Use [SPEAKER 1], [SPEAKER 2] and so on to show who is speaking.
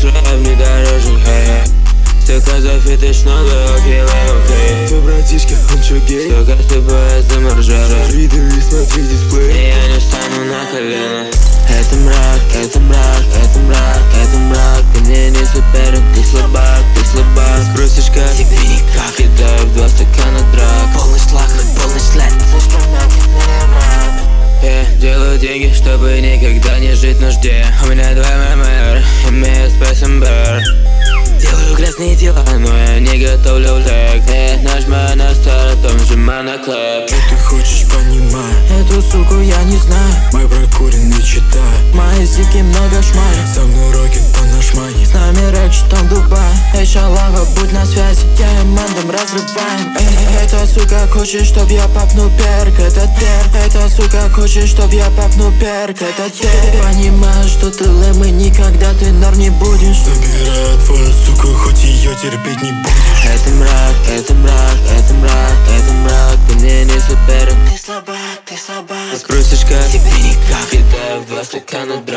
[SPEAKER 1] душе внедорожник, стакан зафиточного окей.
[SPEAKER 2] Твой братишка, он чё гей?
[SPEAKER 1] Столько с тобой заморжали.
[SPEAKER 2] Виды и смотри в дисплей.
[SPEAKER 1] И я не встану на колено. Это мрак, это мрак, это мрак, это мрак. Ты мне не соперник, ты слабак, ты слабак. Спросишь как? Тебе никак. Кидаю в 2 стакана драк.
[SPEAKER 3] Полный шлак, полный шлак.
[SPEAKER 1] Я делаю деньги, чтобы никогда не жить в нужде. У меня 2 ММР, имею СПСМБР. Делаю грязные дела, но я не готовлю влег. Нажимаю на старт, потом нажимаю на клэп.
[SPEAKER 2] Что ты хочешь, понимай?
[SPEAKER 3] Эту суку я не знаю.
[SPEAKER 2] Мой прокуренный читай.
[SPEAKER 3] Мои сики много шмали.
[SPEAKER 2] Со мной рокет, он наш мани.
[SPEAKER 3] С нами рэк, что Дубай. Эй, шалава, будь на связи. Я им мандом разрываем. Эта сука хочет, чтоб я попну перк. Это перк. Эта сука хочет, чтоб я попну перк. Это перк. Понимаешь, что ты лэм и никогда ты норм не будешь.
[SPEAKER 2] Забирает твою суку, хоть ее терпеть не будешь.
[SPEAKER 1] Это мрак, это мрак, это мрак, это мрак. Ты мне не соперник.
[SPEAKER 3] Ты слабак, ты слабак.
[SPEAKER 1] Спросишь как?
[SPEAKER 3] Тебе никак.
[SPEAKER 1] Кидаю в 2 стакана драк.